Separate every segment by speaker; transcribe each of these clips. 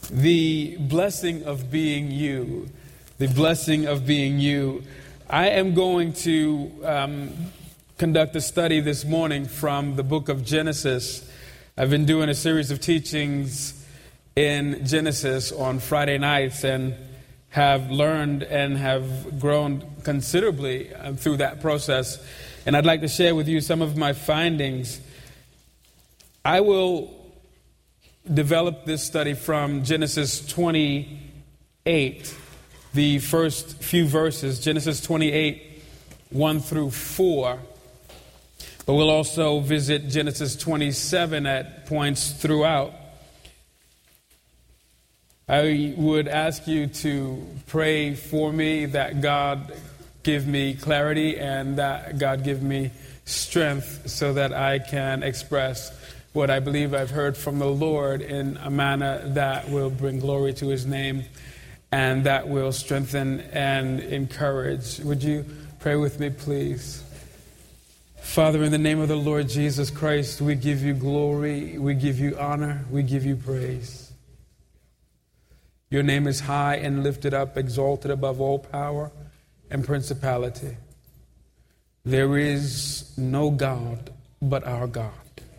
Speaker 1: The blessing of being you. The blessing of being you. I am going to conduct a study this morning from the book of Genesis. I've been doing a series of teachings in Genesis on Friday nights and have learned and have grown considerably through that process. And I'd like to share with you some of my findings. I will develop this study from Genesis 28, the first few verses, Genesis 28, 1 through 4. But we'll also visit Genesis 27 at points throughout. I would ask you to pray for me that God give me clarity and that God give me strength so that I can express what I believe I've heard from the Lord in a manner that will bring glory to His name and that will strengthen and encourage. Would you pray with me, please? Father, in the name of the Lord Jesus Christ, we give you glory, we give you honor, we give you praise. Your name is high and lifted up, exalted above all power and principality. There is no God but our God.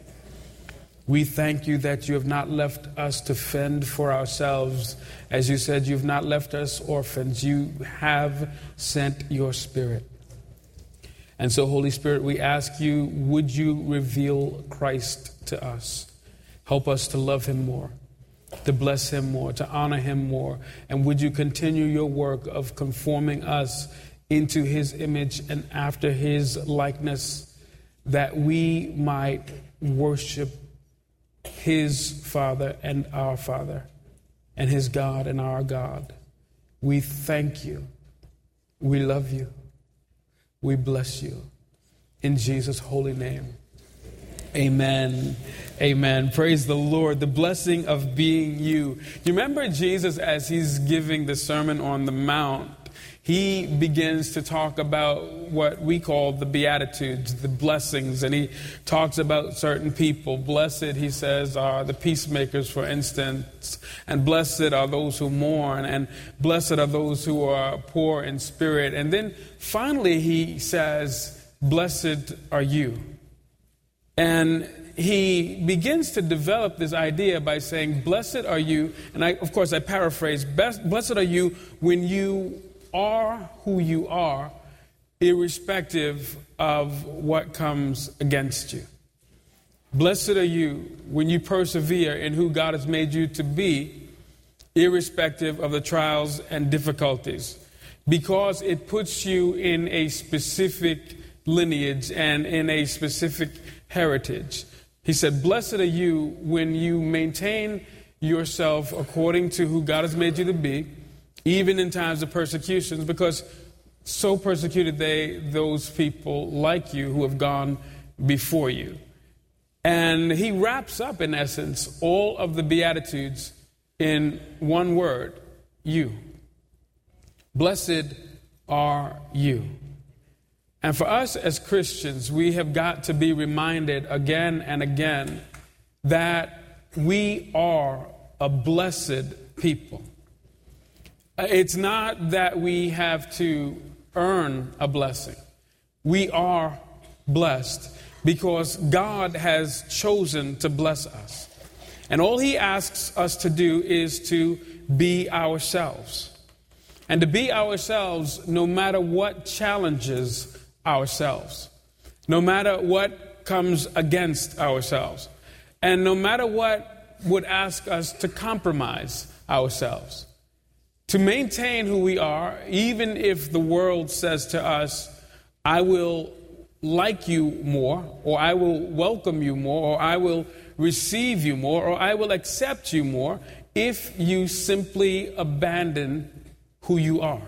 Speaker 1: We thank you that you have not left us to fend for ourselves. As you said, you've not left us orphans. You have sent your Spirit. And so, Holy Spirit, we ask you, would you reveal Christ to us? Help us to love him more, to bless him more, to honor him more. And would you continue your work of conforming us into his image and after his likeness, that we might worship his Father and our Father, and his God and our God. We thank you. We love you. We bless you. In Jesus' holy name. Amen. Amen. Praise the Lord. The blessing of being you. You remember Jesus as he's giving the Sermon on the Mount, he begins to talk about what we call the Beatitudes, the blessings, and he talks about certain people. Blessed, he says, are the peacemakers, for instance, and blessed are those who mourn, and blessed are those who are poor in spirit. And then finally he says, blessed are you. And he begins to develop this idea by saying, blessed are you, and I paraphrase, blessed are you when you are who you are, irrespective of what comes against you. Blessed are you when you persevere in who God has made you to be, irrespective of the trials and difficulties, because it puts you in a specific lineage and in a specific heritage. He said, blessed are you when you maintain yourself according to who God has made you to be, even in times of persecutions, because so persecuted those people like you who have gone before you. And he wraps up, in essence, all of the Beatitudes in one word, you. Blessed are you. And for us as Christians, we have got to be reminded again and again that we are a blessed people. It's not that we have to earn a blessing. We are blessed because God has chosen to bless us. And all he asks us to do is to be ourselves. And to be ourselves no matter what challenges ourselves, no matter what comes against ourselves, and no matter what would ask us to compromise ourselves. To maintain who we are, even if the world says to us, I will like you more, or I will welcome you more, or I will receive you more, or I will accept you more, if you simply abandon who you are.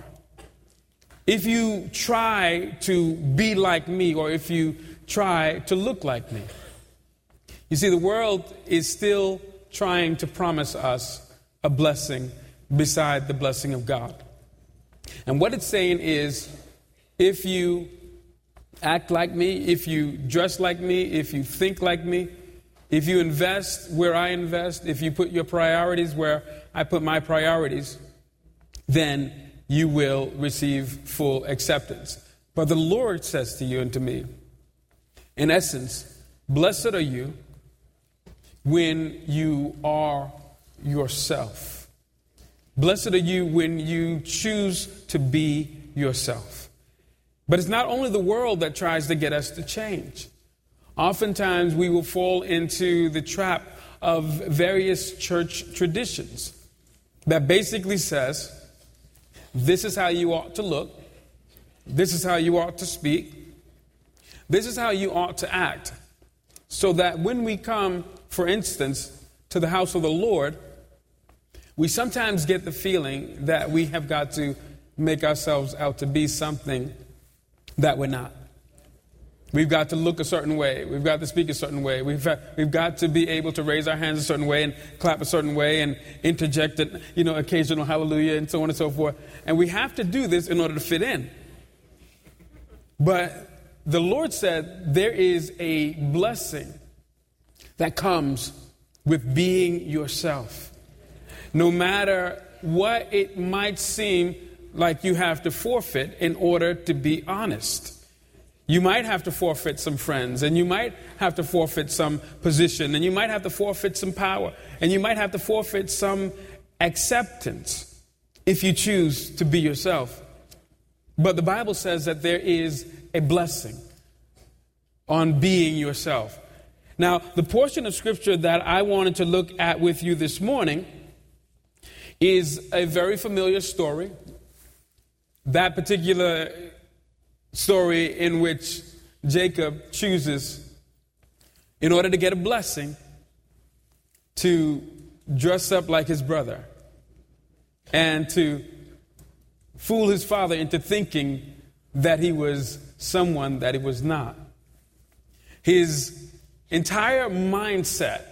Speaker 1: If you try to be like me, or if you try to look like me. You see, the world is still trying to promise us a blessing beside the blessing of God. And what it's saying is, if you act like me, if you dress like me, if you think like me, if you invest where I invest, if you put your priorities where I put my priorities, then you will receive full acceptance. But the Lord says to you and to me, in essence, blessed are you when you are yourself. Blessed are you when you choose to be yourself. But it's not only the world that tries to get us to change. Oftentimes we will fall into the trap of various church traditions that basically says, this is how you ought to look, this is how you ought to speak, this is how you ought to act. So that when we come, for instance, to the house of the Lord, we sometimes get the feeling that we have got to make ourselves out to be something that we're not. We've got to look a certain way. We've got to speak a certain way. We've got to be able to raise our hands a certain way and clap a certain way and interject an, occasional hallelujah and so on and so forth. And we have to do this in order to fit in. But the Lord said there is a blessing that comes with being yourself. No matter what it might seem like you have to forfeit in order to be honest. You might have to forfeit some friends, and you might have to forfeit some position, and you might have to forfeit some power, and you might have to forfeit some acceptance if you choose to be yourself. But the Bible says that there is a blessing on being yourself. Now, the portion of Scripture that I wanted to look at with you this morning is a very familiar story. That particular story in which Jacob chooses, in order to get a blessing, to dress up like his brother and to fool his father into thinking that he was someone that he was not. His entire mindset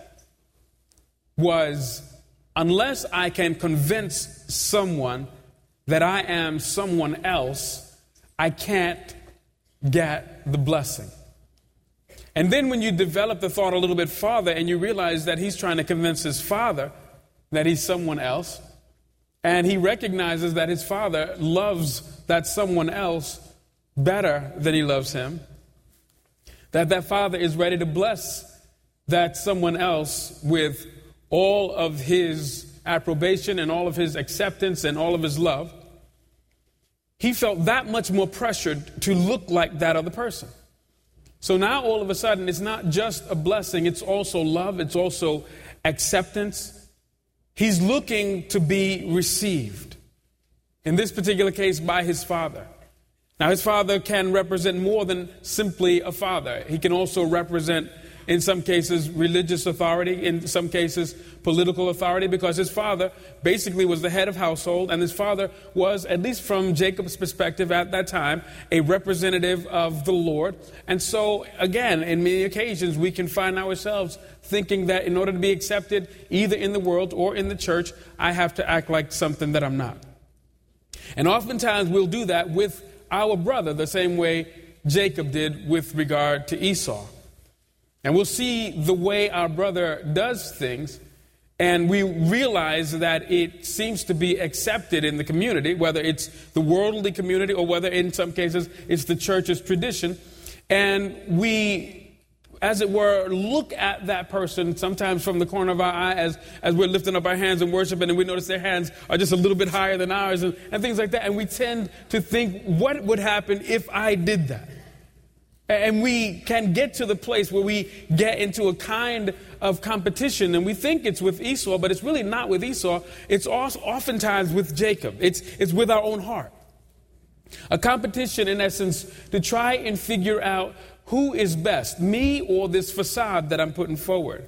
Speaker 1: was, unless I can convince someone that I am someone else, I can't get the blessing. And then when you develop the thought a little bit farther and you realize that he's trying to convince his father that he's someone else, and he recognizes that his father loves that someone else better than he loves him, that father is ready to bless that someone else with all of his approbation and all of his acceptance and all of his love, he felt that much more pressured to look like that other person. So now all of a sudden, it's not just a blessing, it's also love, it's also acceptance. He's looking to be received, in this particular case, by his father. Now, his father can represent more than simply a father. He can also represent, in some cases, religious authority, in some cases, political authority, because his father basically was the head of household, and his father was, at least from Jacob's perspective at that time, a representative of the Lord. And so, again, in many occasions, we can find ourselves thinking that in order to be accepted, either in the world or in the church, I have to act like something that I'm not. And oftentimes we'll do that with our brother, the same way Jacob did with regard to Esau. And we'll see the way our brother does things, and we realize that it seems to be accepted in the community, whether it's the worldly community or whether in some cases it's the church's tradition. And we, as it were, look at that person sometimes from the corner of our eye as we're lifting up our hands and worshiping, and we notice their hands are just a little bit higher than ours and things like that. And we tend to think, what would happen if I did that? And we can get to the place where we get into a kind of competition, and we think it's with Esau, but it's really not with Esau. It's also oftentimes with Jacob. It's with our own heart. A competition, in essence, to try and figure out who is best, me or this facade that I'm putting forward.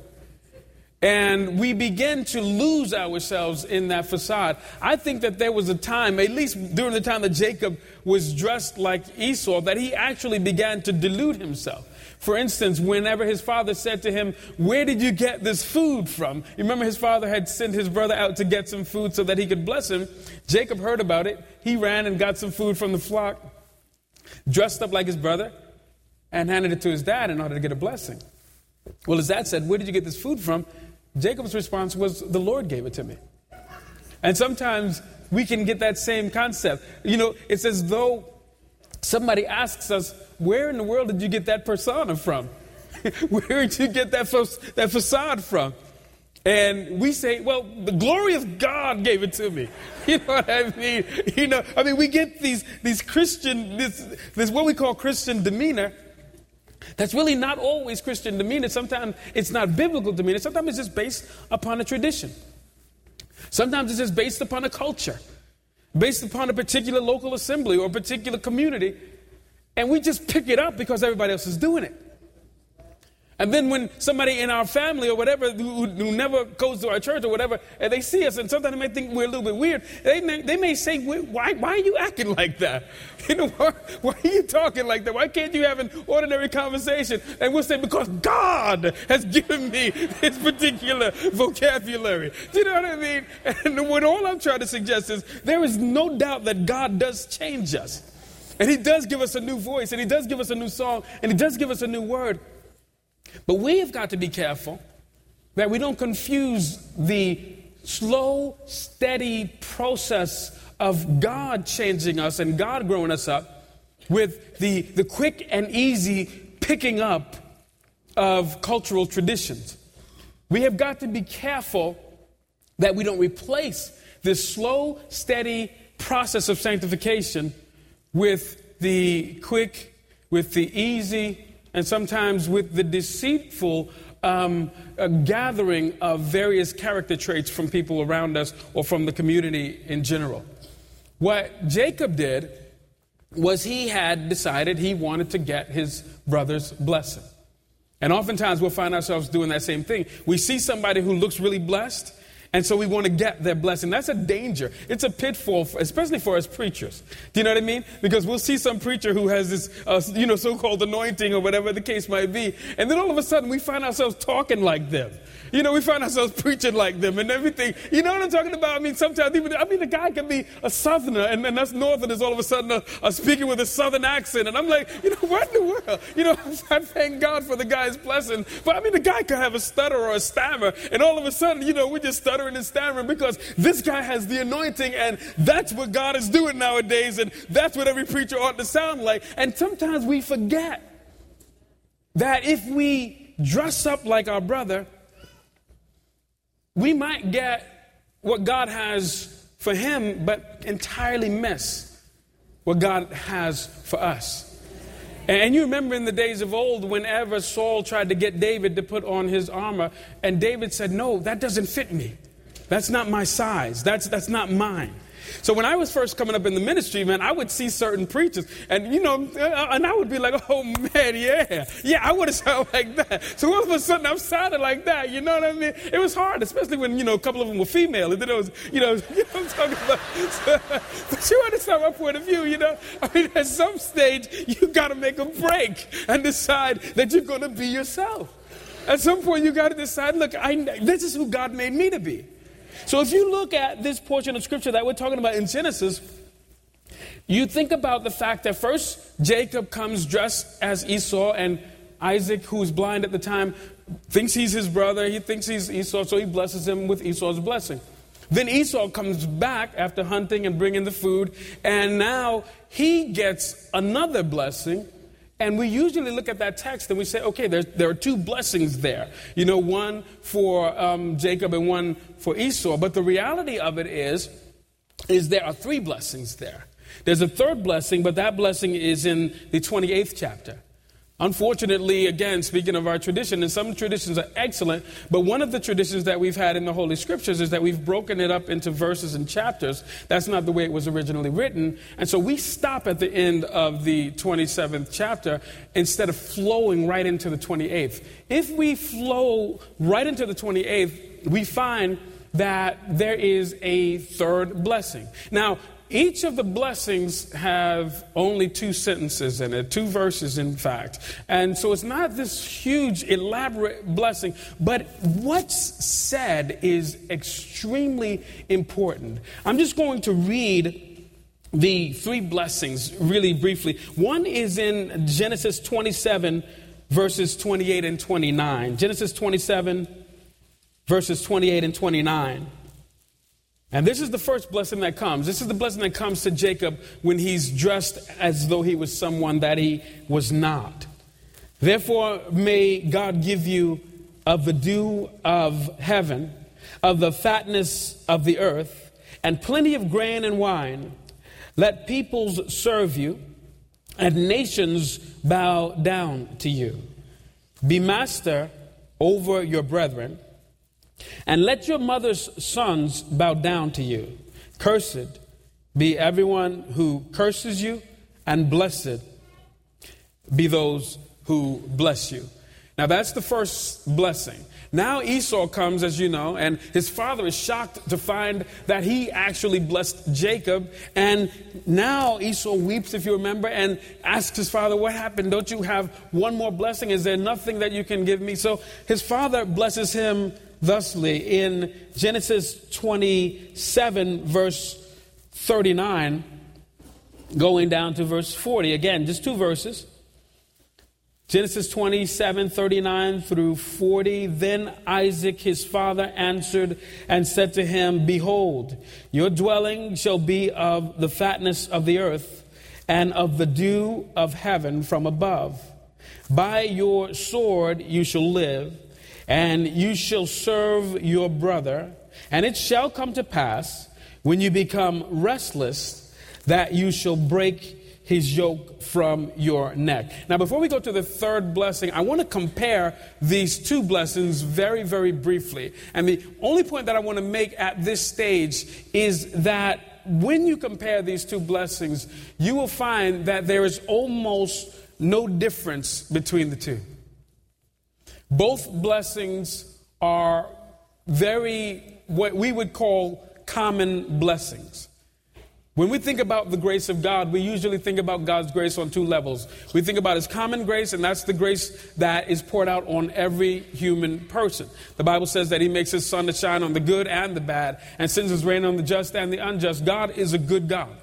Speaker 1: And we begin to lose ourselves in that facade. I think that there was a time, at least during the time that Jacob was dressed like Esau, that he actually began to delude himself. For instance, whenever his father said to him, "Where did you get this food from?" You remember his father had sent his brother out to get some food so that he could bless him. Jacob heard about it. He ran and got some food from the flock, dressed up like his brother, and handed it to his dad in order to get a blessing. Well, his dad said, where did you get this food from? Jacob's response was, the Lord gave it to me. And sometimes we can get that same concept. You know, it's as though somebody asks us, where in the world did you get that persona from? Where did you get that facade from? And we say, well, the glory of God gave it to me. You know what I mean? We get these Christian, this what we call Christian demeanor. That's really not always Christian demeanor. Sometimes it's not biblical demeanor. Sometimes it's just based upon a tradition. Sometimes it's just based upon a culture, based upon a particular local assembly or a particular community. And we just pick it up because everybody else is doing it. And then when somebody in our family or whatever who never goes to our church or whatever, and they see us, and sometimes they may think we're a little bit weird, they may say, why are you acting like that? Why are you talking like that? Why can't you have an ordinary conversation? And we'll say, because God has given me this particular vocabulary. Do you know what I mean? And what all I'm trying to suggest is there is no doubt that God does change us. And he does give us a new voice, and he does give us a new song, and he does give us a new word. But we have got to be careful that we don't confuse the slow, steady process of God changing us and God growing us up with the quick and easy picking up of cultural traditions. We have got to be careful that we don't replace this slow, steady process of sanctification with the quick, with the easy, and sometimes with the deceitful gathering of various character traits from people around us or from the community in general. What Jacob did was he had decided he wanted to get his brother's blessing. And oftentimes we'll find ourselves doing that same thing. We see somebody who looks really blessed, and so we want to get their blessing. That's a danger. It's a pitfall, especially for us preachers. Do you know what I mean? Because we'll see some preacher who has this, so-called anointing or whatever the case might be. And then all of a sudden we find ourselves talking like them. We find ourselves preaching like them and everything. You know what I'm talking about? Sometimes the guy can be a southerner and us northerners all of a sudden are speaking with a southern accent. And I'm like, what in the world? I thank God for the guy's blessing. But the guy could have a stutter or a stammer. And all of a sudden, we're just stuttering and stammering because this guy has the anointing, and that's what God is doing nowadays, and that's what every preacher ought to sound like. And sometimes we forget that if we dress up like our brother, we might get what God has for him, but entirely miss what God has for us. And you remember in the days of old, whenever Saul tried to get David to put on his armor, and David said, no, that doesn't fit me. That's not my size. That's not mine. So when I was first coming up in the ministry, man, I would see certain preachers and, and I would be like, oh, man, yeah, I would have sounded like that. So all of a sudden I'm sounding like that. You know what I mean? It was hard, especially when, a couple of them were female. And then it was, you know what I'm talking about. But you understand my point of view, at some stage, you got to make a break and decide that you're going to be yourself. At some point, you got to decide, look, this is who God made me to be. So if you look at this portion of Scripture that we're talking about in Genesis, you think about the fact that first Jacob comes dressed as Esau, and Isaac, who's blind at the time, thinks he's his brother. He thinks he's Esau, so he blesses him with Esau's blessing. Then Esau comes back after hunting and bringing the food, and now he gets another blessing. And we usually look at that text and we say, okay, there are two blessings there. One for Jacob and one for Esau. But the reality of it is there are three blessings there. There's a third blessing, but that blessing is in the 28th chapter. Unfortunately, again, speaking of our tradition, and some traditions are excellent, but one of the traditions that we've had in the Holy Scriptures is that we've broken it up into verses and chapters. That's not the way it was originally written. And so we stop at the end of the 27th chapter instead of flowing right into the 28th. If we flow right into the 28th, we find that there is a third blessing. Now, each of the blessings have only two sentences in it, two verses, in fact. And so it's not this huge, elaborate blessing, but what's said is extremely important. I'm just going to read the three blessings really briefly. One is in Genesis 27,
Speaker 2: verses 28 and 29. Genesis 27, verses 28 and 29. And this is the first blessing that comes. This is the blessing that comes to Jacob when he's dressed as though he was someone that he was not. Therefore, may God give you of the dew of heaven, of the fatness of the earth, and plenty of grain and wine. Let peoples serve you, and nations bow down to you. Be master over your brethren, and let your mother's sons bow down to you. Cursed be everyone who curses you, and blessed be those who bless you. Now that's the first blessing. Now Esau comes, as you know, and his father is shocked to find that he actually blessed Jacob. And now Esau weeps, if you remember, and asks his father, what happened? Don't you have one more blessing? Is there nothing that you can give me? So his father blesses him thusly in Genesis 27, verse 39, going down to verse 40. Again, just two verses. Genesis 27, 39 through 40. Then Isaac his father answered and said to him, Behold, your dwelling shall be of the fatness of the earth and of the dew of heaven from above. By your sword you shall live, and you shall serve your brother. And it shall come to pass, when you become restless, that you shall break his yoke from your neck. Now, before we go to the third blessing, I want to compare these two blessings very, very briefly. And the only point that I want to make at this stage is that when you compare these two blessings, you will find that there is almost no difference between the two. Both blessings are what we would call common blessings. When we think about the grace of God, we usually think about God's grace on two levels. We think about his common grace, and that's the grace that is poured out on every human person. The Bible says that he makes his sun to shine on the good and the bad, and sends his rain on the just and the unjust. God is a good God.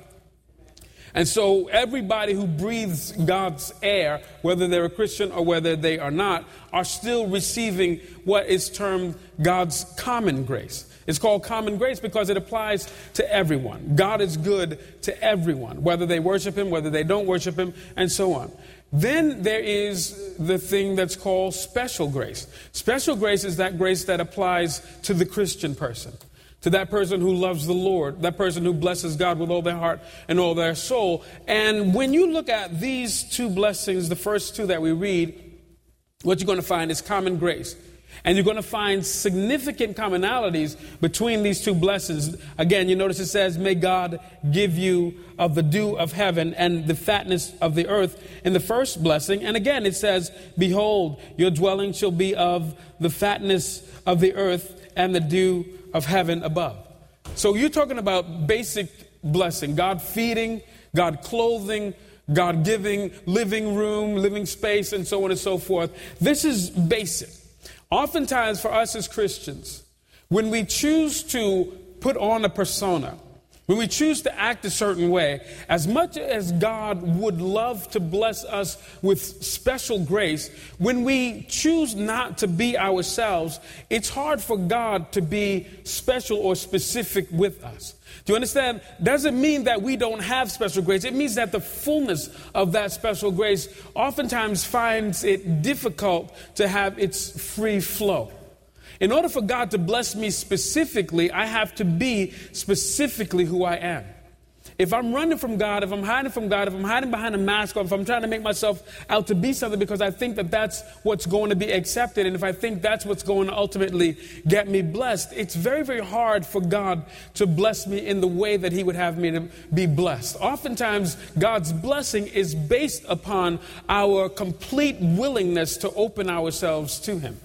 Speaker 2: And so everybody who breathes God's air, whether they're a Christian or whether they are not, are still receiving what is termed God's common grace. It's called common grace because it applies to everyone. God is good to everyone, whether they worship him, whether they don't worship him, and so on. Then there is the thing that's called special grace. Special grace is that grace that applies to the Christian person, to that person who loves the Lord, that person who blesses God with all their heart and all their soul. And when you look at these two blessings, the first two that we read, what you're going to find is common grace. And you're going to find significant commonalities between these two blessings. Again, you notice it says, may God give you of the dew of heaven and the fatness of the earth in the first blessing. And again, it says, behold, your dwelling shall be of the fatness of the earth and the dew of heaven above. So you're talking about basic blessing, God feeding, God clothing, God giving, living room, living space, and so on and so forth. This is basic. Oftentimes for us as Christians, when we choose to put on a persona, when we choose to act a certain way, as much as God would love to bless us with special grace, when we choose not to be ourselves, it's hard for God to be special or specific with us. Do you understand? Doesn't mean that we don't have special grace. It means that the fullness of that special grace oftentimes finds it difficult to have its free flow. In order for God to bless me specifically, I have to be specifically who I am. If I'm running from God, if I'm hiding from God, if I'm hiding behind a mask, or if I'm trying to make myself out to be something because I think that that's what's going to be accepted, and if I think that's what's going to ultimately get me blessed, it's very, very hard for God to bless me in the way that he would have me to be blessed. Oftentimes, God's blessing is based upon our complete willingness to open ourselves to him.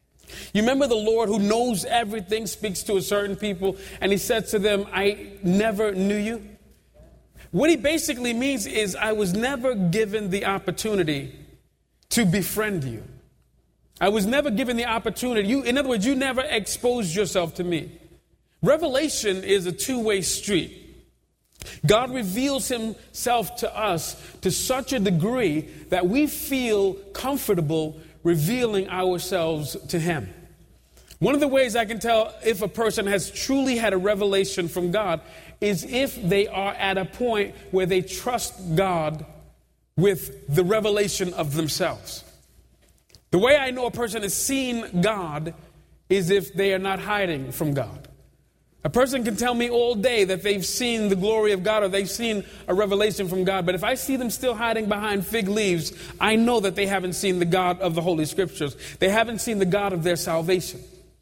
Speaker 2: You remember the Lord who knows everything speaks to a certain people, and he said to them, I never knew you. What he basically means is I was never given the opportunity to befriend you. I was never given the opportunity. In other words, you never exposed yourself to me. Revelation is a two-way street. God reveals himself to us to such a degree that we feel comfortable revealing ourselves to him. One of the ways I can tell if a person has truly had a revelation from God is if they are at a point where they trust God with the revelation of themselves. The way I know a person has seen God is if they are not hiding from God. A person can tell me all day that they've seen the glory of God or they've seen a revelation from God, but if I see them still hiding behind fig leaves, I know that they haven't seen the God of the Holy Scriptures. They haven't seen the God of their salvation.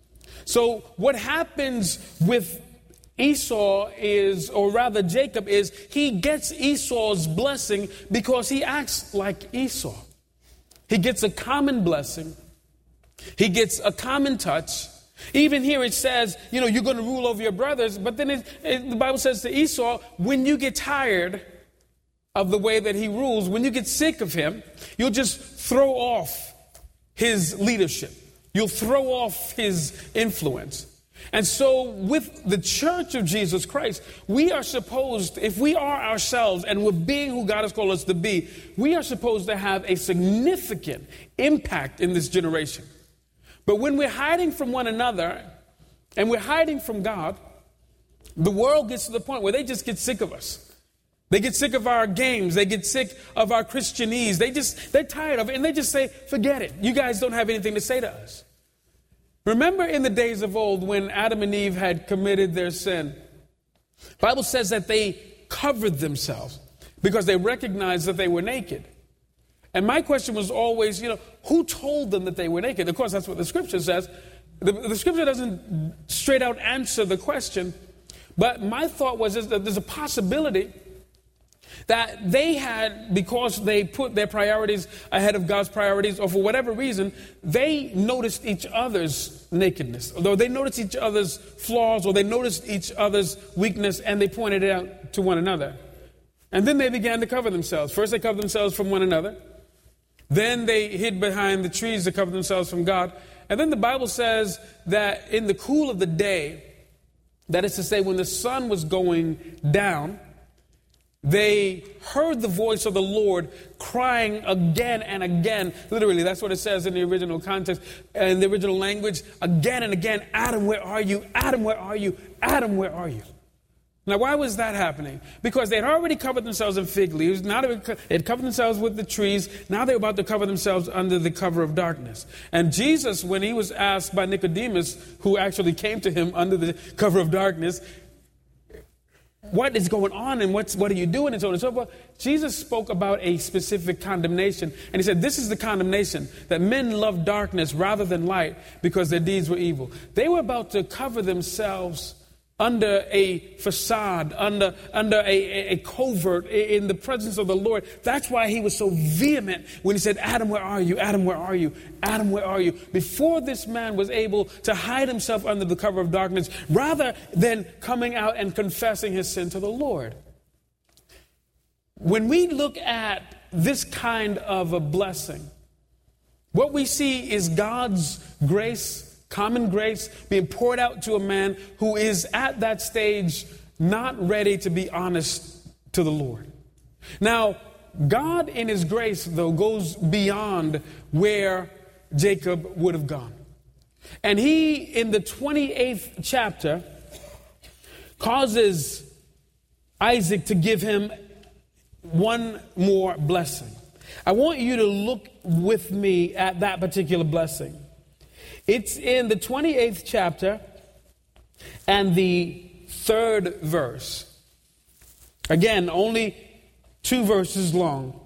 Speaker 2: So what happens with Esau is, or rather Jacob, is he gets Esau's blessing because he acts like Esau. He gets a common blessing. He gets a common touch. Even here it says, you're going to rule over your brothers. But then the Bible says to Esau, when you get tired of the way that he rules, when you get sick of him, you'll just throw off his leadership. You'll throw off his influence. And so with the church of Jesus Christ, we are supposed, if we are ourselves and we're being who God has called us to be, we are supposed to have a significant impact in this generation. But when we're hiding from one another and we're hiding from God, the world gets to the point where they just get sick of us. They get sick of our games. They get sick of our Christianese. They're tired of it and they just say, forget it. You guys don't have anything to say to us. Remember in the days of old when Adam and Eve had committed their sin, the Bible says that they covered themselves because they recognized that they were naked. And my question was always, who told them that they were naked? Of course, that's what the scripture says. The scripture doesn't straight out answer the question. But my thought was that there's a possibility that they had, because they put their priorities ahead of God's priorities, or for whatever reason, they noticed each other's nakedness, or they noticed each other's flaws, or they noticed each other's weakness, and they pointed it out to one another. And then they began to cover themselves. First, they covered themselves from one another. Then they hid behind the trees to cover themselves from God. And then the Bible says that in the cool of the day, that is to say, when the sun was going down, they heard the voice of the Lord crying again and again. Literally, that's what it says in the original context, in the original language. Again and again, Adam, where are you? Adam, where are you? Adam, where are you? Now, why was that happening? Because they had already covered themselves in fig leaves. Now they had covered themselves with the trees. Now they were about to cover themselves under the cover of darkness. And Jesus, when he was asked by Nicodemus, who actually came to him under the cover of darkness, what is going on and what are you doing and so on and so forth, Jesus spoke about a specific condemnation. And he said, this is the condemnation, that men love darkness rather than light because their deeds were evil. They were about to cover themselves under a facade, under a covert in the presence of the Lord. That's why he was so vehement when he said, Adam, where are you? Adam, where are you? Adam, where are you? Before this man was able to hide himself under the cover of darkness, rather than coming out and confessing his sin to the Lord. When we look at this kind of a blessing, what we see is God's grace, common grace, being poured out to a man who is at that stage not ready to be honest to the Lord. Now, God in his grace, though, goes beyond where Jacob would have gone. And he, in the 28th chapter, causes Isaac to give him one more blessing. I want you to look with me at that particular blessing. It's in the 28th chapter and the 3rd verse. Again, only 2 verses long.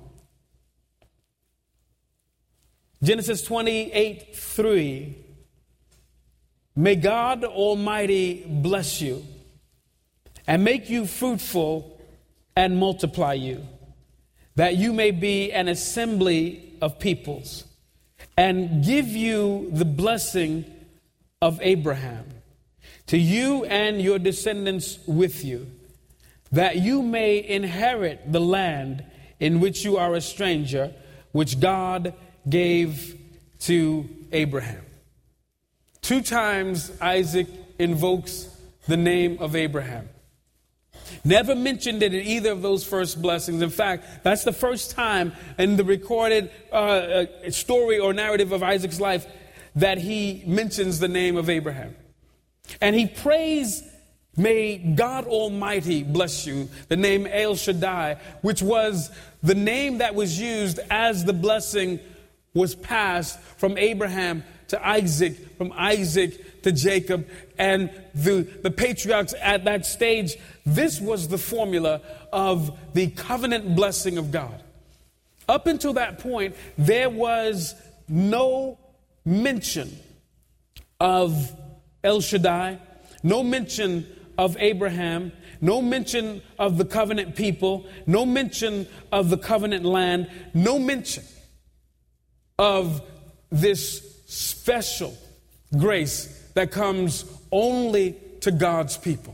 Speaker 2: Genesis 28:3. May God Almighty bless you and make you fruitful and multiply you, that you may be an assembly of peoples, and give you the blessing of Abraham, to you and your descendants with you, that you may inherit the land in which you are a stranger, which God gave to Abraham. 2 times Isaac invokes the name of Abraham. Never mentioned it in either of those first blessings. In fact, that's the first time in the recorded story or narrative of Isaac's life that he mentions the name of Abraham. And he prays, may God Almighty bless you, the name El Shaddai, which was the name that was used as the blessing was passed from Abraham to Isaac, from Isaac to Jacob, and the patriarchs at that stage. This was the formula of the covenant blessing of God. Up until that point, there was no mention of El Shaddai, no mention of Abraham, no mention of the covenant people, no mention of the covenant land, no mention of this special grace that comes only to God's people.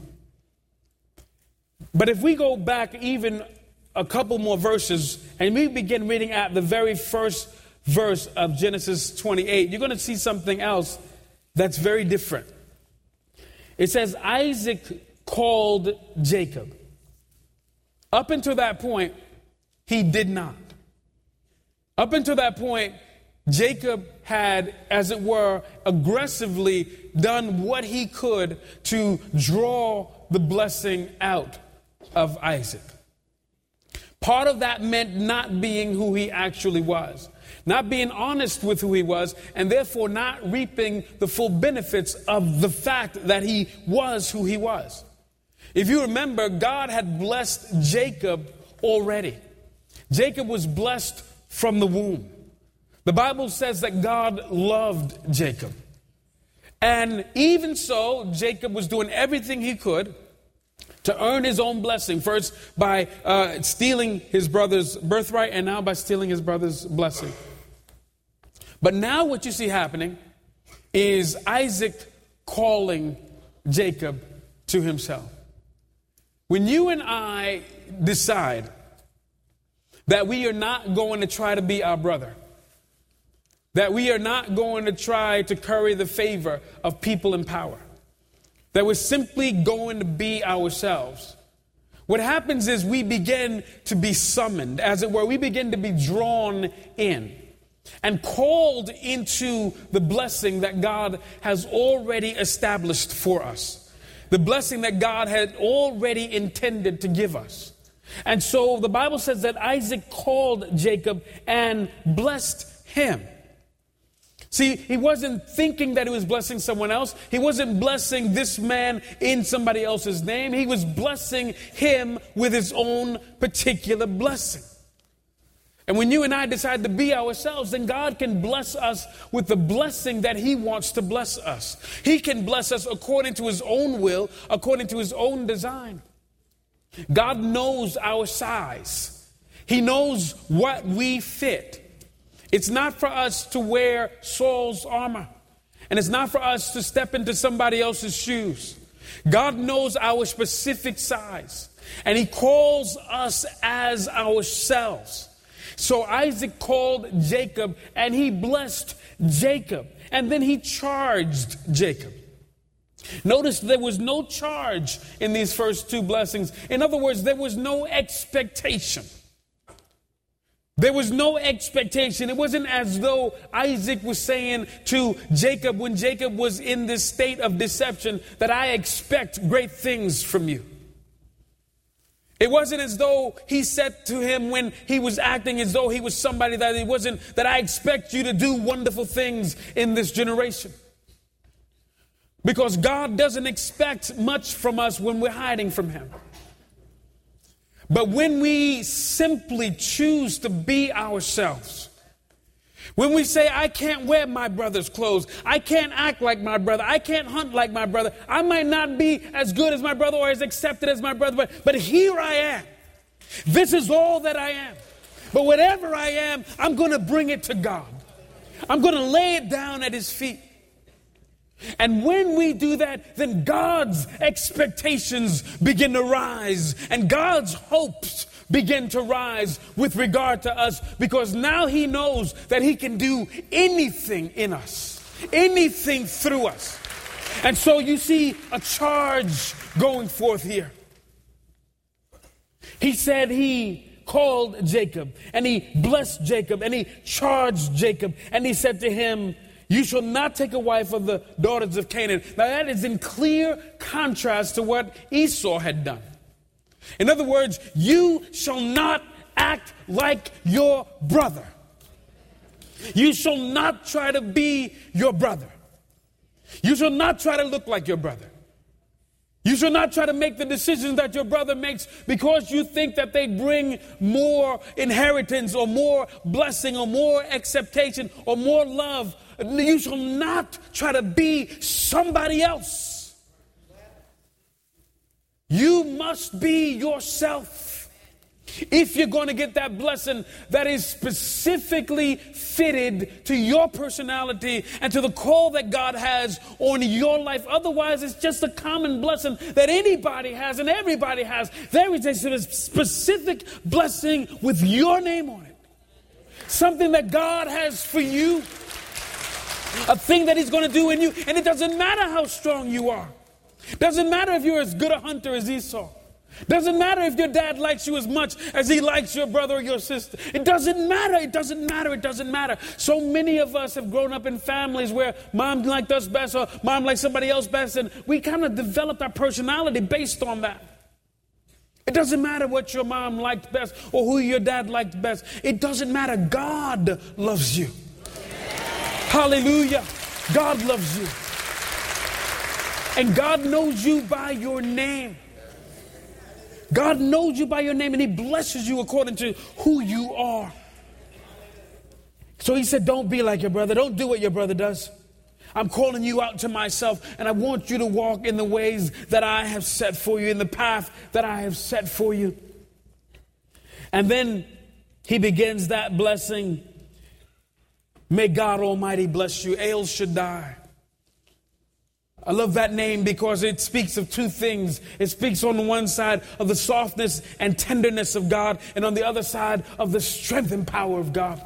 Speaker 2: But if we go back even a couple more verses and we begin reading at the very first verse of Genesis 28, you're going to see something else that's very different. It says, Isaac called Jacob. Up until that point, he did not. Up until that point, Jacob had, as it were, aggressively done what he could to draw the blessing out of Isaac. Part of that meant not being who he actually was, not being honest with who he was, and therefore not reaping the full benefits of the fact that he was who he was. If you remember, God had blessed Jacob already. Jacob was blessed from the womb. The Bible says that God loved Jacob. And even so, Jacob was doing everything he could to earn his own blessing. First by stealing his brother's birthright, and now by stealing his brother's blessing. But now what you see happening is Isaac calling Jacob to himself. When you and I decide that we are not going to try to be our brother, that we are not going to try to curry the favor of people in power, that we're simply going to be ourselves, what happens is we begin to be summoned, as it were. We begin to be drawn in and called into the blessing that God has already established for us, the blessing that God had already intended to give us. And so the Bible says that Isaac called Jacob and blessed him. See, he wasn't thinking that he was blessing someone else. He wasn't blessing this man in somebody else's name. He was blessing him with his own particular blessing. And when you and I decide to be ourselves, then God can bless us with the blessing that he wants to bless us. He can bless us according to his own will, according to his own design. God knows our size. He knows what we fit. It's not for us to wear Saul's armor. And it's not for us to step into somebody else's shoes. God knows our specific size. And he calls us as ourselves. So Isaac called Jacob and he blessed Jacob. And then he charged Jacob. Notice there was no charge in these first two blessings. In other words, there was no expectation. There was no expectation. It wasn't as though Isaac was saying to Jacob when Jacob was in this state of deception that I expect great things from you. It wasn't as though he said to him when he was acting as though he was somebody that he wasn't, that I expect you to do wonderful things in this generation. Because God doesn't expect much from us when we're hiding from him. But when we simply choose to be ourselves, when we say, I can't wear my brother's clothes, I can't act like my brother, I can't hunt like my brother, I might not be as good as my brother or as accepted as my brother, but here I am. This is all that I am. But whatever I am, I'm going to bring it to God. I'm going to lay it down at his feet. And when we do that, then God's expectations begin to rise and God's hopes begin to rise with regard to us, because now he knows that he can do anything in us, anything through us. And so you see a charge going forth here. He said he called Jacob, and he blessed Jacob, and he charged Jacob, and he said to him, you shall not take a wife of the daughters of Canaan. Now that is in clear contrast to what Esau had done. In other words, you shall not act like your brother. You shall not try to be your brother. You shall not try to look like your brother. You shall not try to make the decisions that your brother makes because you think that they bring more inheritance or more blessing or more acceptation or more love. You shall not try to be somebody else. You must be yourself if you're going to get that blessing that is specifically fitted to your personality and to the call that God has on your life. Otherwise, it's just a common blessing that anybody has and everybody has. There is a specific blessing with your name on it. Something that God has for you. A thing that he's going to do in you. And it doesn't matter how strong you are. Doesn't matter if you're as good a hunter as Esau. Doesn't matter if your dad likes you as much as he likes your brother or your sister. It doesn't matter. It doesn't matter. It doesn't matter. So many of us have grown up in families where mom liked us best or mom liked somebody else best. And we kind of developed our personality based on that. It doesn't matter what your mom liked best or who your dad liked best. It doesn't matter. God loves you. Hallelujah. God loves you. And God knows you by your name. God knows you by your name and he blesses you according to who you are. So he said, don't be like your brother. Don't do what your brother does. I'm calling you out to myself and I want you to walk in the ways that I have set for you, in the path that I have set for you. And then he begins that blessing. May God Almighty bless you. El Shaddai. I love that name because it speaks of two things. It speaks on the one side of the softness and tenderness of God, and on the other side of the strength and power of God.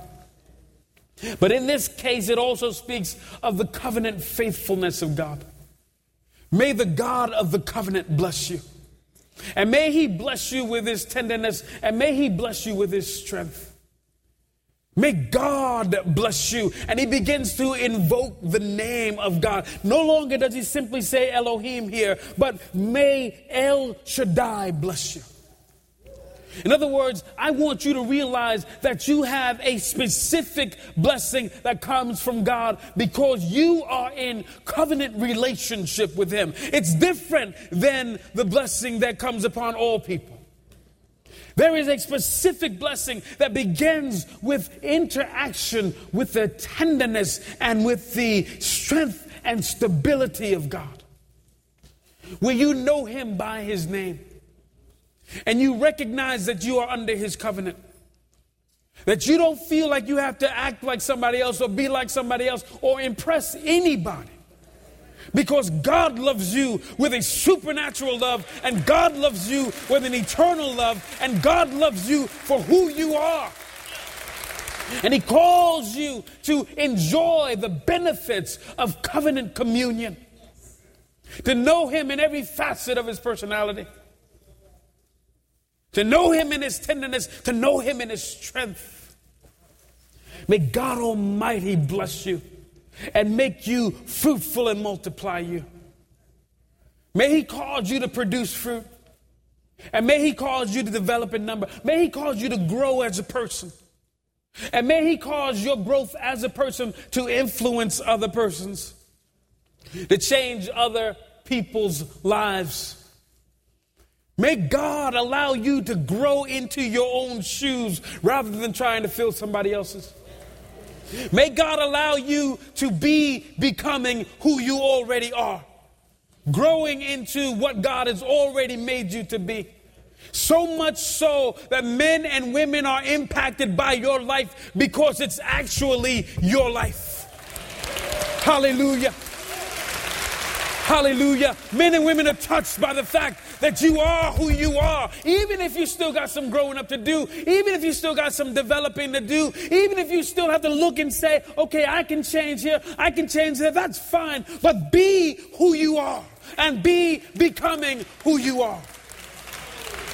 Speaker 2: But in this case, it also speaks of the covenant faithfulness of God. May the God of the covenant bless you. And may he bless you with his tenderness, and may he bless you with his strength. May God bless you. And he begins to invoke the name of God. No longer does he simply say Elohim here, but may El Shaddai bless you. In other words, I want you to realize that you have a specific blessing that comes from God because you are in covenant relationship with him. It's different than the blessing that comes upon all people. There is a specific blessing that begins with interaction with the tenderness and with the strength and stability of God. Where you know him by his name and you recognize that you are under his covenant. That you don't feel like you have to act like somebody else or be like somebody else or impress anybody. Because God loves you with a supernatural love, and God loves you with an eternal love, and God loves you for who you are. And he calls you to enjoy the benefits of covenant communion. To know him in every facet of his personality. To know him in his tenderness, to know him in his strength. May God Almighty bless you and make you fruitful and multiply you. May he cause you to produce fruit. And may he cause you to develop in number. May he cause you to grow as a person. And may he cause your growth as a person to influence other persons. To change other people's lives. May God allow you to grow into your own shoes rather than trying to fill somebody else's. May God allow you to be becoming who you already are. Growing into what God has already made you to be. So much so that men and women are impacted by your life because it's actually your life. Hallelujah. Hallelujah. Men and women are touched by the fact that you are who you are. Even if you still got some growing up to do. Even if you still got some developing to do. Even if you still have to look and say, okay, I can change here. I can change there. That's fine. But be who you are. And be becoming who you are.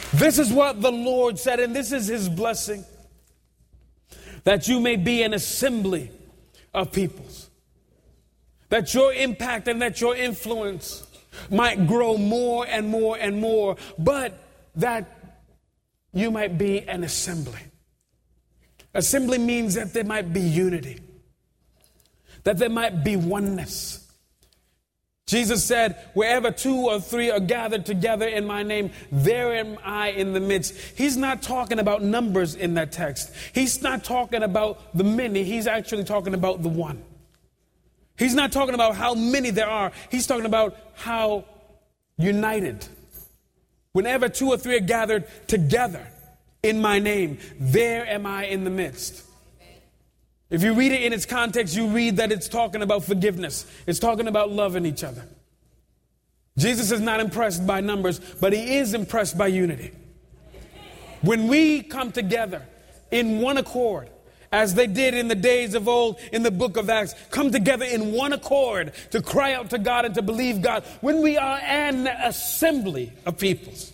Speaker 2: This is what the Lord said, and this is his blessing, that you may be an assembly of peoples, that your impact and that your influence might grow more and more and more, but that you might be an assembly. Assembly means that there might be unity, that there might be oneness. Jesus said, wherever 2 or 3 are gathered together in my name, there am I in the midst. He's not talking about numbers in that text. He's not talking about the many. He's actually talking about the one. He's not talking about how many there are. He's talking about how united. Whenever 2 or 3 are gathered together in my name, there am I in the midst. If you read it in its context, you read that it's talking about forgiveness. It's talking about loving each other. Jesus is not impressed by numbers, but he is impressed by unity. When we come together in one accord, as they did in the days of old in the book of Acts, come together in one accord to cry out to God and to believe God, when we are an assembly of peoples,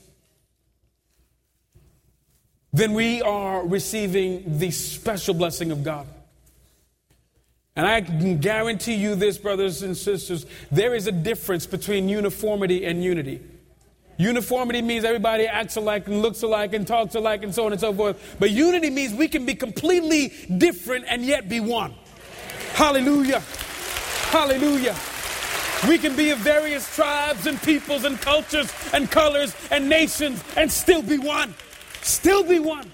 Speaker 2: then we are receiving the special blessing of God. And I can guarantee you this, brothers and sisters, there is a difference between uniformity and unity. Uniformity means everybody acts alike and looks alike and talks alike and so on and so forth. But unity means we can be completely different and yet be one. Hallelujah. Hallelujah. We can be of various tribes and peoples and cultures and colors and nations and still be one. Still be one.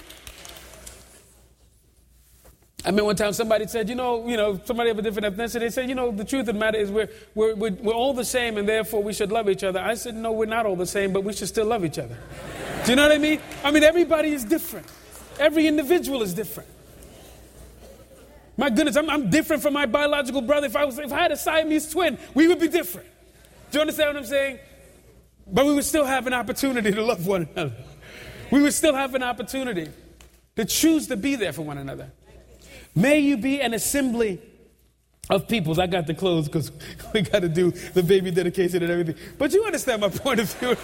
Speaker 2: I remember one time somebody said, somebody of a different ethnicity, they said, the truth of the matter is we're all the same and therefore we should love each other. I said, no, we're not all the same, but we should still love each other. Do you know what I mean? I mean, everybody is different. Every individual is different. My goodness, I'm different from my biological brother. If I had a Siamese twin, we would be different. Do you understand what I'm saying? But we would still have an opportunity to love one another. We would still have an opportunity to choose to be there for one another. May you be an assembly of peoples. I got to close because we got to do the baby dedication and everything. But you understand my point of view.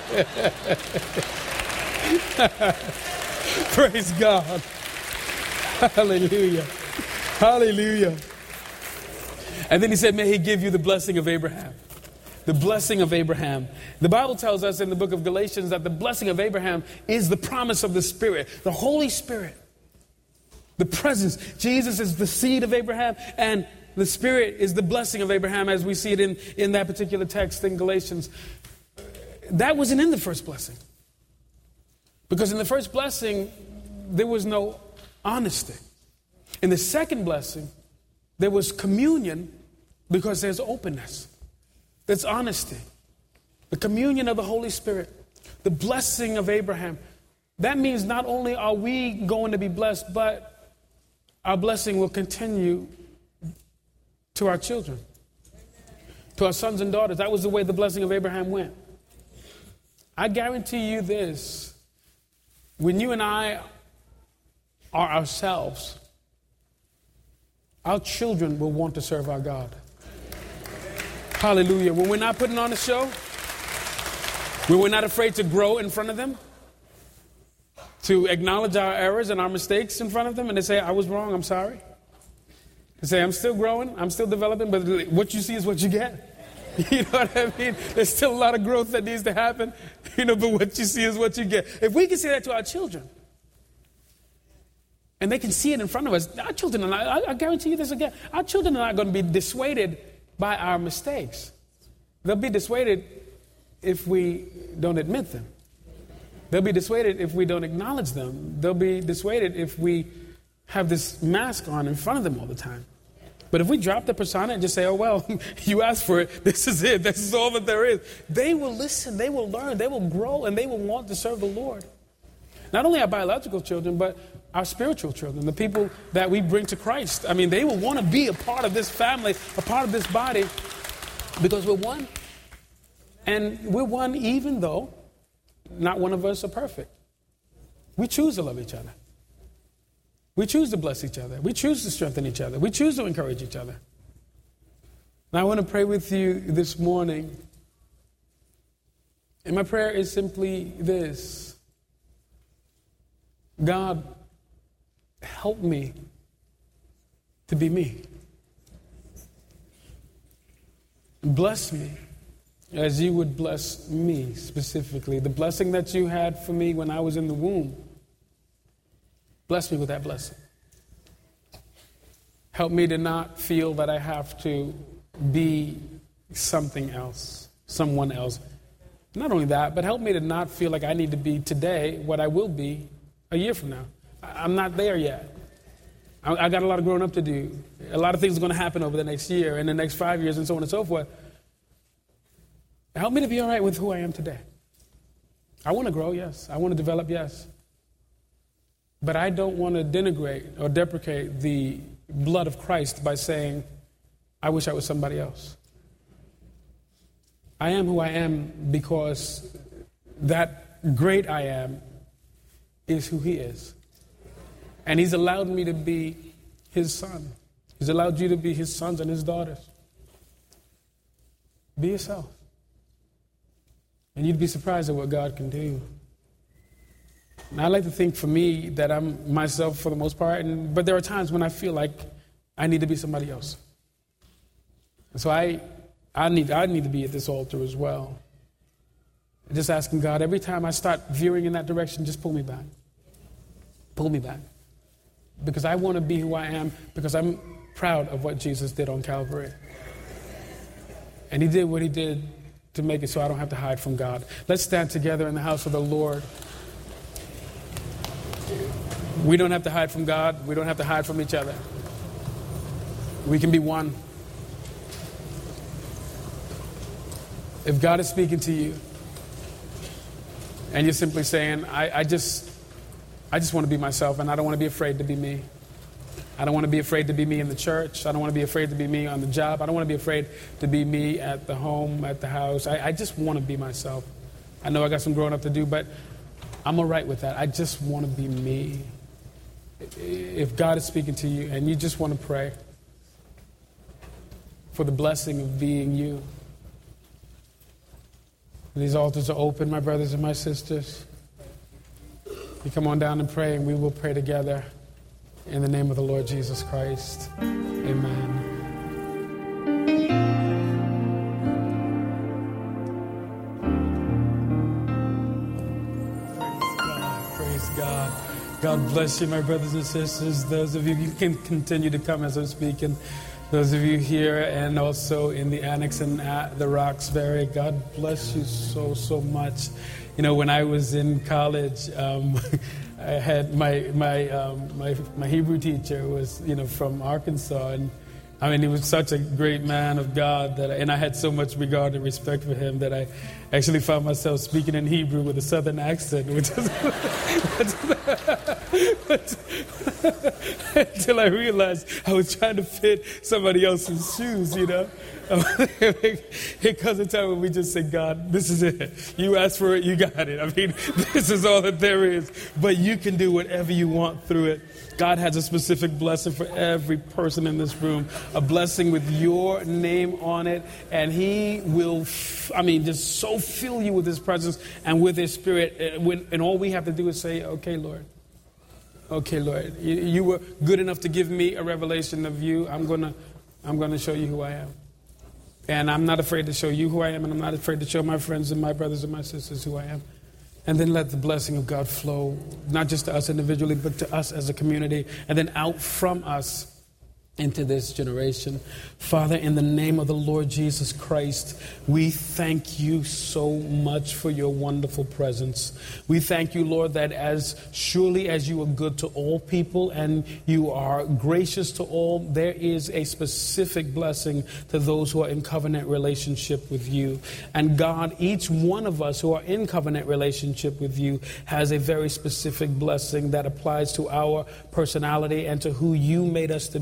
Speaker 2: Praise God. Hallelujah. Hallelujah. And then he said, may he give you the blessing of Abraham. The blessing of Abraham. The Bible tells us in the book of Galatians that the blessing of Abraham is the promise of the Spirit, the Holy Spirit. The presence. Jesus is the seed of Abraham, and the Spirit is the blessing of Abraham, as we see it in that particular text in Galatians. That wasn't in the first blessing. Because in the first blessing, there was no honesty. In the second blessing, there was communion because there's openness. There's honesty. The communion of the Holy Spirit. The blessing of Abraham. That means not only are we going to be blessed, but our blessing will continue to our children, to our sons and daughters. That was the way the blessing of Abraham went. I guarantee you this. When you and I are ourselves, our children will want to serve our God. Hallelujah. When we're not putting on a show, when we're not afraid to grow in front of them, to acknowledge our errors and our mistakes in front of them, and they say, I was wrong, I'm sorry. They say, I'm still growing, I'm still developing, but what you see is what you get. You know what I mean? There's still a lot of growth that needs to happen, but what you see is what you get. If we can say that to our children, and they can see it in front of us, our children are not, I guarantee you this again, our children are not going to be dissuaded by our mistakes. They'll be dissuaded if we don't admit them. They'll be dissuaded if we don't acknowledge them. They'll be dissuaded if we have this mask on in front of them all the time. But if we drop the persona and just say, oh, well, you asked for it, this is it, this is all that there is, they will listen, they will learn, they will grow, and they will want to serve the Lord. Not only our biological children, but our spiritual children, the people that we bring to Christ. I mean, they will want to be a part of this family, a part of this body, because we're one. And we're one even though not one of us are perfect. We choose to love each other. We choose to bless each other. We choose to strengthen each other. We choose to encourage each other. Now I want to pray with you this morning. And my prayer is simply this.
Speaker 1: God, help me to be me. Bless me as you would bless me specifically. The blessing that you had for me when I was in the womb, bless me with that blessing. Help me to not feel that I have to be something else, someone else. Not only that, but help me to not feel like I need to be today what I will be a year from now. I'm not there yet. I got a lot of growing up to do. A lot of things are going to happen over the next year and the next 5 years and so on and so forth. Help me to be all right with who I am today. I want to grow, yes. I want to develop, yes. But I don't want to denigrate or deprecate the blood of Christ by saying, I wish I was somebody else. I am who I am because that great I am is who he is. And he's allowed me to be his son. He's allowed you to be his sons and his daughters. Be yourself. And you'd be surprised at what God can do. And I like to think for me that I'm myself for the most part, but there are times when I feel like I need to be somebody else. And so I need to be at this altar as well. Just asking God, every time I start veering in that direction, just pull me back. Pull me back. Because I want to be who I am, because I'm proud of what Jesus did on Calvary. And he did what he did to make it so I don't have to hide from God. Let's stand together in the house of the Lord. We don't have to hide from God. We don't have to hide from each other. We can be one. If God is speaking to you and you're simply saying, I just want to be myself and I don't want to be afraid to be me. I don't want to be afraid to be me in the church. I don't want to be afraid to be me on the job. I don't want to be afraid to be me at the home, at the house. I just want to be myself. I know I got some growing up to do, but I'm all right with that. I just want to be me. If God is speaking to you and you just want to pray for the blessing of being you, these altars are open, my brothers and my sisters. You come on down and pray, and we will pray together in the name of the Lord Jesus Christ. Amen. Praise God. God bless you, my brothers and sisters. Those of you can continue to come as I'm speaking. Those of you here and also in the annex and at the Roxbury, God bless you so much. You know, when I was in college, I had my Hebrew teacher was, from Arkansas, and I mean, he was such a great man of God and I had so much regard and respect for him that I actually found myself speaking in Hebrew with a southern accent, which is until I realized I was trying to fit somebody else's shoes, It comes a time when we just say, God, this is it. You asked for it, you got it. I mean, this is all that there is. But you can do whatever you want through it. God has a specific blessing for every person in this room, a blessing with your name on it, and he will, just so fill you with his presence and with his spirit, and all we have to do is say, okay, Lord. Okay, Lord, you were good enough to give me a revelation of you. I'm gonna show you who I am. And I'm not afraid to show you who I am, and I'm not afraid to show my friends and my brothers and my sisters who I am. And then let the blessing of God flow, not just to us individually, but to us as a community, and then out from us into this generation. Father, in the name of the Lord Jesus Christ, we thank you so much for your wonderful presence. We thank you, Lord, that as surely as you are good to all people and you are gracious to all, there is a specific blessing to those who are in covenant relationship with you. And God, each one of us who are in covenant relationship with you has a very specific blessing that applies to our personality and to who you made us to be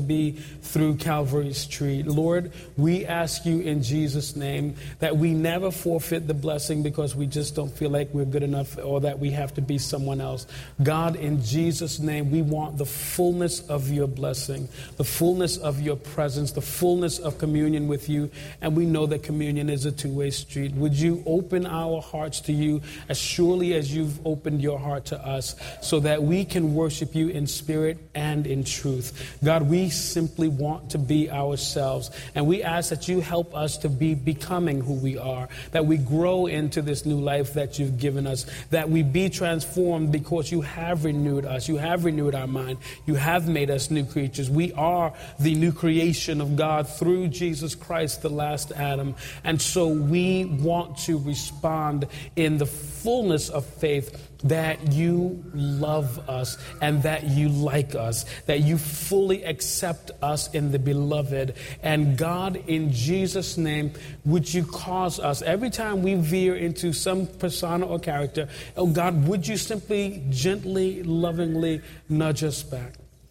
Speaker 2: through Calvary Street. Lord, we ask you in Jesus' name that we never forfeit the blessing because we just don't feel like we're good enough or that we have to be someone else. God, in Jesus' name, we want the fullness of your blessing, the fullness of your presence, the fullness of communion with you. And we know that communion is a two-way street. Would you open our hearts to you as surely as you've opened your heart to us so that we can worship you in spirit and in truth? God, we simply want to be ourselves, and we ask that you help us to be becoming who we are, that we grow into this new life that you've given us, that we be transformed because you have renewed us, you have renewed our mind, you have made us new creatures. We are the new creation of God through Jesus Christ, the last Adam. And so we want to respond in the fullness of faith that you love us and that you like us, that you fully accept us in the beloved. And God, in Jesus' name, would you cause us, every time we veer into some persona or character, oh God, would you simply gently, lovingly nudge us back?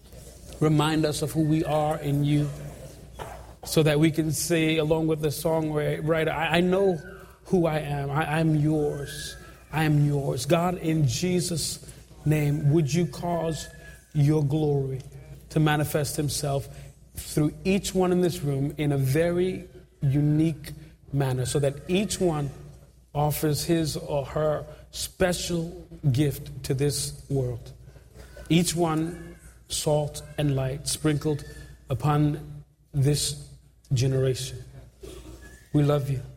Speaker 2: Remind us of who we are in you so that we can say, along with the songwriter, I know who I am. I'm yours. I am yours. God, in Jesus' name, would you cause your glory to manifest himself through each one in this room in a very unique manner so that each one offers his or her special gift to this world. Each one salt and light sprinkled upon this generation. We love you.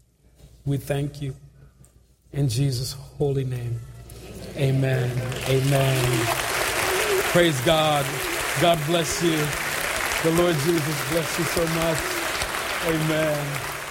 Speaker 2: We thank you. In Jesus' holy name, amen. Amen. Praise God. God bless you. The Lord Jesus bless you so much. Amen.